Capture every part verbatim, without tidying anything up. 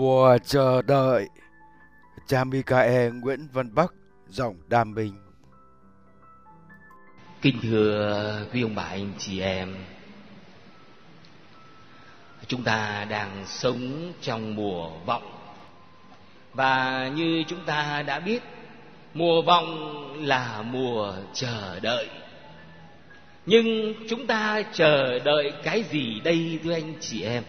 Mùa chờ đợi. Cha Michael Nguyễn Văn Bắc, giọng Đam Minh. Kính thưa quý ông bà anh chị em, chúng ta đang sống trong mùa vọng. Và như chúng ta đã biết, mùa vọng là mùa chờ đợi. Nhưng chúng ta chờ đợi cái gì đây thưa anh chị em?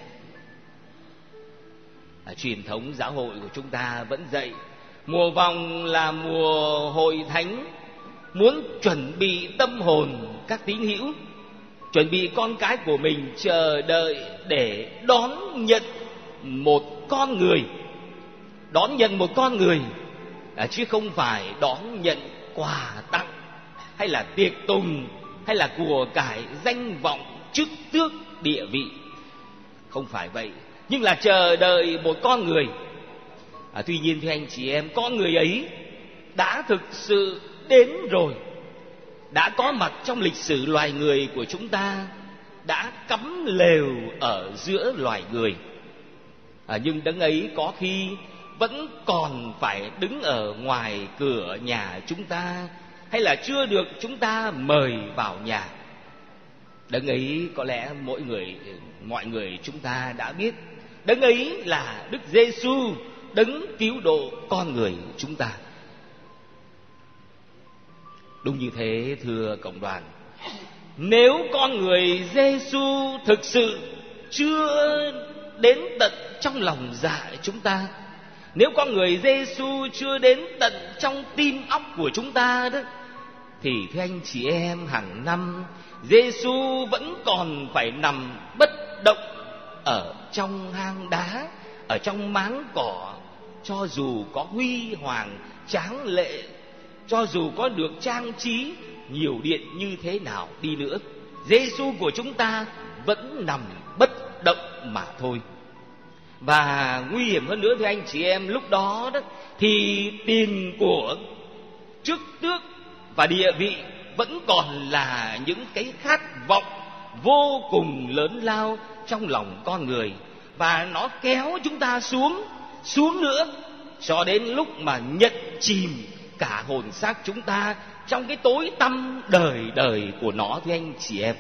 À, truyền thống giáo hội của chúng ta vẫn dạy mùa vọng là mùa hội thánh, muốn chuẩn bị tâm hồn các tín hữu, chuẩn bị con cái của mình chờ đợi để đón nhận một con người, đón nhận một con người, à, chứ không phải đón nhận quà tặng hay là tiệc tùng hay là của cải danh vọng chức tước địa vị. Không phải vậy, nhưng là chờ đợi một con người. à, Tuy nhiên thưa anh chị em, con người ấy đã thực sự đến rồi, đã có mặt trong lịch sử loài người của chúng ta, đã cắm lều ở giữa loài người. à, Nhưng đấng ấy có khi vẫn còn phải đứng ở ngoài cửa nhà chúng ta, hay là chưa được chúng ta mời vào nhà. Đấng ấy có lẽ mỗi người, mọi người chúng ta đã biết, đấng ấy là Đức Giêsu, đấng cứu độ con người chúng ta. Đúng như thế thưa cộng đoàn, nếu con người Giêsu thực sự chưa đến tận trong lòng dạ chúng ta, nếu con người Giêsu chưa đến tận trong tim óc của chúng ta đó, thì thưa anh chị em, hàng năm Giêsu vẫn còn phải nằm bất động ở trong hang đá, ở trong máng cỏ. Cho dù có huy hoàng tráng lệ, cho dù có được trang trí nhiều điện như thế nào đi nữa, Giêsu của chúng ta vẫn nằm bất động mà thôi. Và nguy hiểm hơn nữa thưa anh chị em, lúc đó đó thì tiền của, chức tước và địa vị vẫn còn là những cái khát vọng vô cùng lớn lao trong lòng con người, và nó kéo chúng ta xuống, xuống nữa, cho đến lúc mà nhận chìm cả hồn xác chúng ta trong cái tối tăm đời đời của nó thưa anh chị em.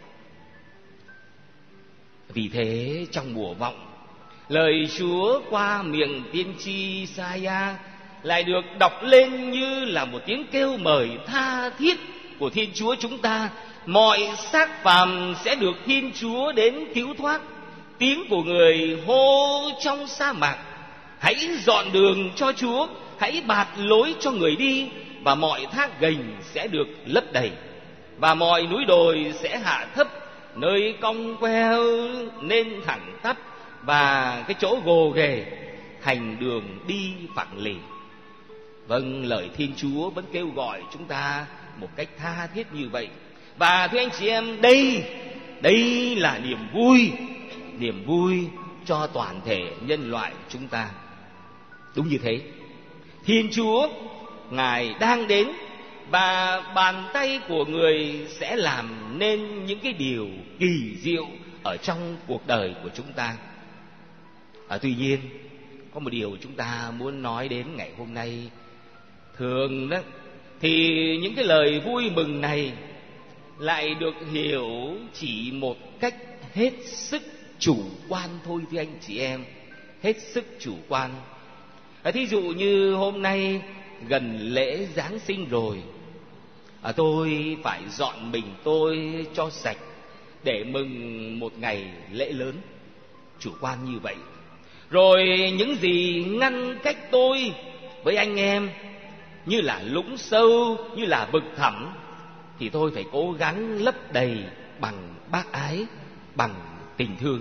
Vì thế trong mùa vọng, lời Chúa qua miệng tiên tri Sa-ia lại được đọc lên như là một tiếng kêu mời tha thiết của Thiên Chúa chúng ta. Mọi xác phàm sẽ được Thiên Chúa đến cứu thoát. Tiếng của người hô trong sa mạc: hãy dọn đường cho Chúa, hãy bạt lối cho người đi. Và mọi thác gành sẽ được lấp đầy, và mọi núi đồi sẽ hạ thấp, nơi cong queo nên thẳng tắp, và cái chỗ gồ ghề thành đường đi phẳng lì. Vâng, lời Thiên Chúa vẫn kêu gọi chúng ta một cách tha thiết như vậy. Và thưa anh chị em, đây đây là niềm vui, niềm vui cho toàn thể nhân loại chúng ta. Đúng như thế, Thiên Chúa Ngài đang đến, và bàn tay của người sẽ làm nên những cái điều kỳ diệu ở trong cuộc đời của chúng ta. À, tuy nhiên có một điều chúng ta muốn nói đến ngày hôm nay. Thường đó thì những cái lời vui mừng này lại được hiểu chỉ một cách hết sức chủ quan thôi thưa anh chị em, hết sức chủ quan. à, Thí dụ như hôm nay gần lễ Giáng sinh rồi, à, tôi phải dọn mình tôi cho sạch để mừng một ngày lễ lớn. Chủ quan như vậy. Rồi những gì ngăn cách tôi với anh em, như là lũng sâu, như là vực thẳm, thì tôi phải cố gắng lấp đầy bằng bác ái, bằng tình thương.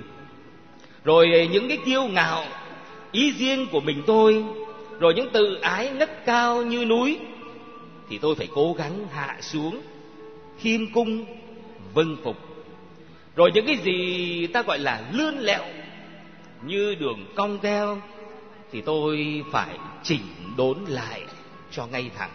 Rồi những cái kiêu ngạo, ý riêng của mình tôi, rồi những tự ái ngất cao như núi, thì tôi phải cố gắng hạ xuống, khiêm cung, vâng phục. Rồi những cái gì ta gọi là lươn lẹo, như đường cong keo, thì tôi phải chỉnh đốn lại cho ngay thẳng.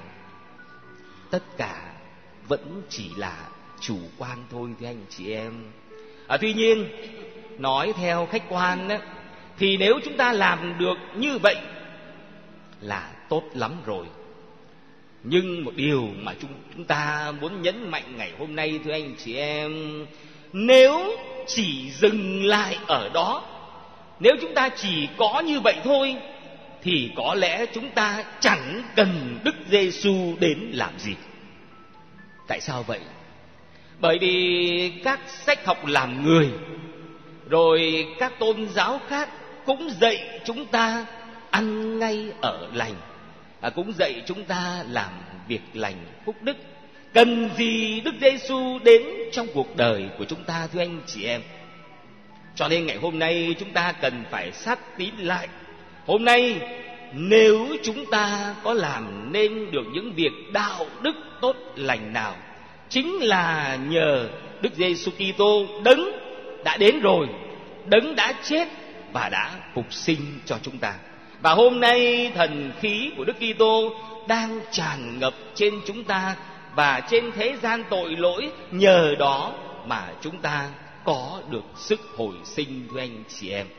Tất cả vẫn chỉ là chủ quan thôi thưa anh chị em. à, Tuy nhiên nói theo khách quan đó, Thì nếu chúng ta làm được như vậy là tốt lắm rồi. Nhưng một điều mà chúng, chúng ta muốn nhấn mạnh ngày hôm nay, thưa anh chị em, nếu chỉ dừng lại ở đó, nếu chúng ta chỉ có như vậy thôi, thì có lẽ chúng ta chẳng cần Đức Giêsu đến làm gì. Tại sao vậy? Bởi vì các sách học làm người, rồi các tôn giáo khác cũng dạy chúng ta ăn ngay ở lành, à, cũng dạy chúng ta làm việc lành phúc đức. Cần gì Đức Giêsu đến trong cuộc đời của chúng ta, thưa anh chị em? Cho nên ngày hôm nay chúng ta cần phải xác tín lại. Hôm nay nếu chúng ta có làm nên được những việc đạo đức tốt lành nào, chính là nhờ Đức Giêsu Kitô, đấng đã đến rồi, đấng đã chết và đã phục sinh cho chúng ta. Và hôm nay thần khí của Đức Kitô đang tràn ngập trên chúng ta và trên thế gian tội lỗi. Nhờ đó mà chúng ta có được sức hồi sinh, thưa anh chị em.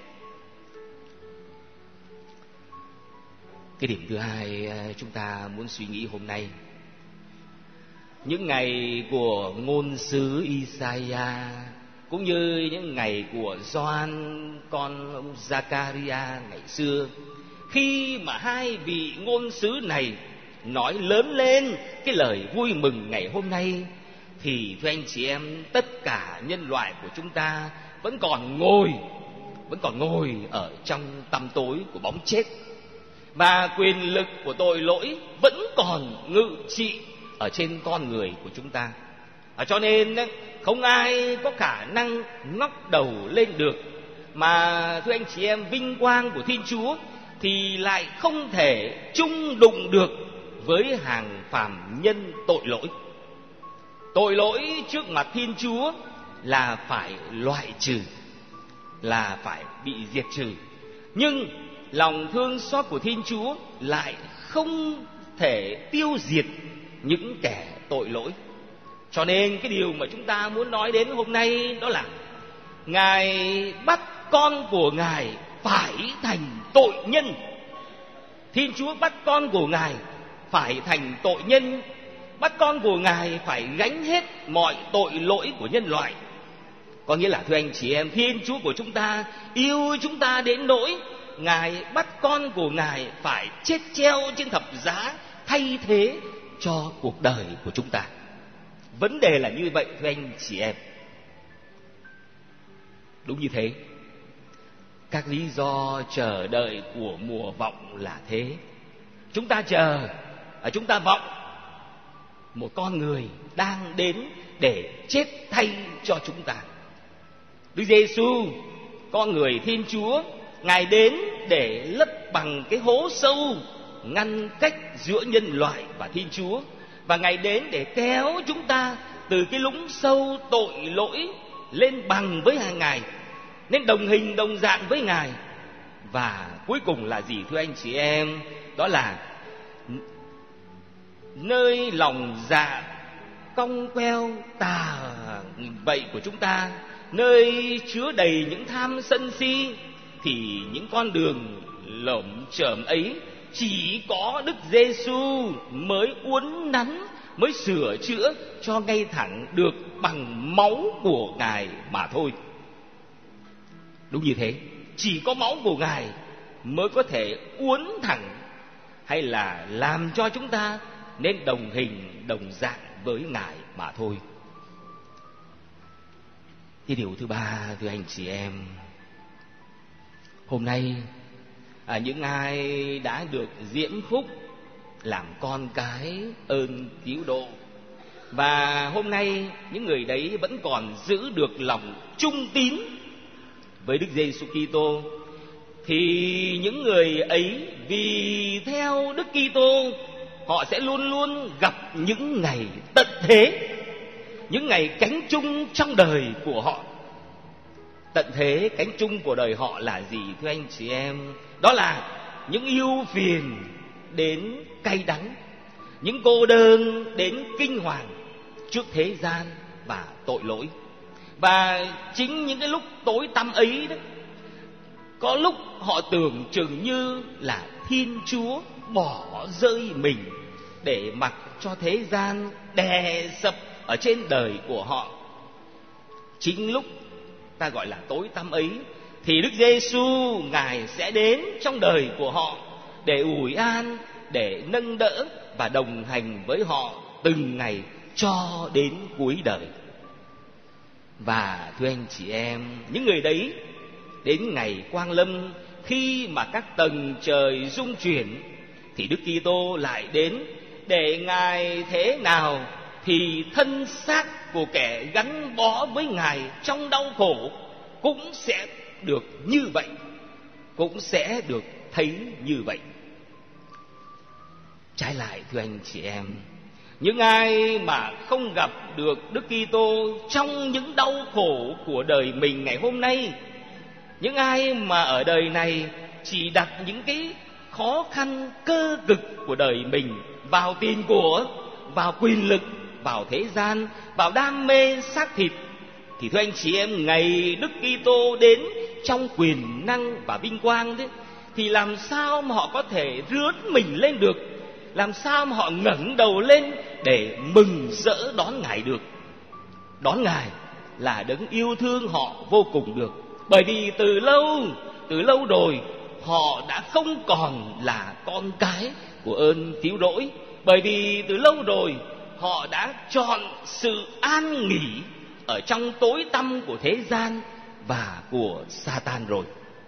Cái điểm thứ hai chúng ta muốn suy nghĩ hôm nay, những ngày của ngôn sứ Isaiah cũng như những ngày của Gioan con ông Zacharia ngày xưa, khi mà hai vị ngôn sứ này nói lớn lên cái lời vui mừng ngày hôm nay, thì thưa anh chị em, tất cả nhân loại của chúng ta vẫn còn ngồi vẫn còn ngồi ở trong tăm tối của bóng chết, và quyền lực của tội lỗi vẫn còn ngự trị ở trên con người của chúng ta. À, cho nên không ai có khả năng ngóc đầu lên được. Mà thưa anh chị em, vinh quang của Thiên Chúa thì lại không thể chung đụng được với hàng phàm nhân tội lỗi. Tội lỗi trước mặt Thiên Chúa là phải loại trừ, là phải bị diệt trừ. Nhưng lòng thương xót của Thiên Chúa lại không thể tiêu diệt những kẻ tội lỗi. Cho nên cái điều mà chúng ta muốn nói đến hôm nay đó là Ngài bắt con của Ngài phải thành tội nhân. Thiên Chúa bắt con của Ngài phải thành tội nhân, bắt con của Ngài phải gánh hết mọi tội lỗi của nhân loại. Có nghĩa là thưa anh chị em, Thiên Chúa của chúng ta yêu chúng ta đến nỗi Ngài bắt con của Ngài phải chết treo trên thập giá thay thế cho cuộc đời của chúng ta. Vấn đề là như vậy, thưa anh chị em. Đúng như thế. Các lý do chờ đợi của mùa vọng là thế. Chúng ta chờ, chúng ta vọng một con người đang đến để chết thay cho chúng ta. Đức Giêsu, con người Thiên Chúa, Ngài đến để lấp bằng cái hố sâu ngăn cách giữa nhân loại và Thiên Chúa, và Ngài đến để kéo chúng ta từ cái lũng sâu tội lỗi lên bằng với hàng Ngài, nên đồng hình đồng dạng với Ngài. Và cuối cùng là gì, thưa anh chị em? Đó là nơi lòng dạ cong queo tà bậy của chúng ta, nơi chứa đầy những tham sân si, thì những con đường lởm chởm ấy chỉ có Đức Giêsu mới uốn nắn, mới sửa chữa cho ngay thẳng được bằng máu của Ngài mà thôi. Đúng như thế, chỉ có máu của Ngài mới có thể uốn thẳng, hay là làm cho chúng ta nên đồng hình đồng dạng với Ngài mà thôi. Cái điều thứ ba, thưa anh chị em, hôm nay à, những ai đã được diễm phúc làm con cái ơn cứu độ, và hôm nay những người đấy vẫn còn giữ được lòng trung tín với Đức Giêsu Kitô, thì những người ấy vì theo Đức Kitô, họ sẽ luôn luôn gặp những ngày tận thế, những ngày cánh chung trong đời của họ. Tận thế, cánh chung của đời họ là gì, thưa anh chị em? Đó là những ưu phiền đến cay đắng, những cô đơn đến kinh hoàng trước thế gian và tội lỗi. Và chính những cái lúc tối tăm ấy đó, Có lúc họ tưởng chừng như là Thiên Chúa bỏ rơi mình để mặc cho thế gian đè sập ở trên đời của họ. Chính lúc ta gọi là tối tăm ấy thì Đức Giêsu Ngài sẽ đến trong đời của họ để ủi an, để nâng đỡ và đồng hành với họ từng ngày cho đến cuối đời. Và thưa anh chị em, những người đấy đến ngày quang lâm, khi mà các tầng trời rung chuyển, thì Đức Kitô lại đến để Ngài thế nào thì thân xác của kẻ gắn bó với Ngài trong đau khổ cũng sẽ được như vậy, cũng sẽ được thấy như vậy. Trái lại thưa anh chị em, những ai mà không gặp được Đức Kitô trong những đau khổ của đời mình ngày hôm nay, những ai mà ở đời này chỉ đặt những cái khó khăn cơ cực của đời mình vào tiền của, vào quyền lực, vào thế gian, vào đam mê xác thịt, thì thưa anh chị em, ngày Đức Kitô đến trong quyền năng và vinh quang đấy, thì làm sao mà họ có thể rướn mình lên được, làm sao mà họ ngẩng đầu lên để mừng rỡ đón Ngài được. Đón Ngài là đấng yêu thương họ vô cùng được. Bởi vì từ lâu, từ lâu rồi họ đã không còn là con cái của ơn cứu rỗi. Bởi vì từ lâu rồi họ đã chọn sự an nghỉ ở trong tối tăm của thế gian và của Satan rồi.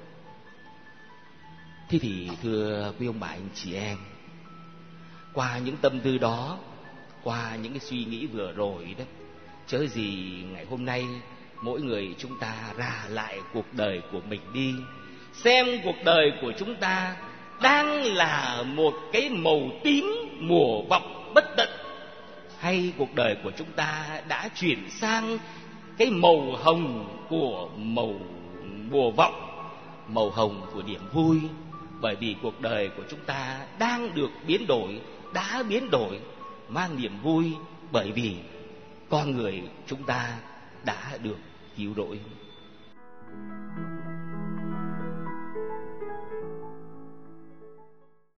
Thế thì thưa quý ông bà anh chị em, qua những tâm tư đó, qua những cái suy nghĩ vừa rồi đó, chớ gì ngày hôm nay mỗi người chúng ta ra lại cuộc đời của mình đi, xem cuộc đời của chúng ta đang là một cái màu tím mùa vọng bất tận, hay cuộc đời của chúng ta đã chuyển sang cái màu hồng của màu mùa vọng, màu hồng của niềm vui. Bởi vì cuộc đời của chúng ta đang được biến đổi, đã biến đổi, mang niềm vui, bởi vì con người chúng ta đã được cứu rỗi.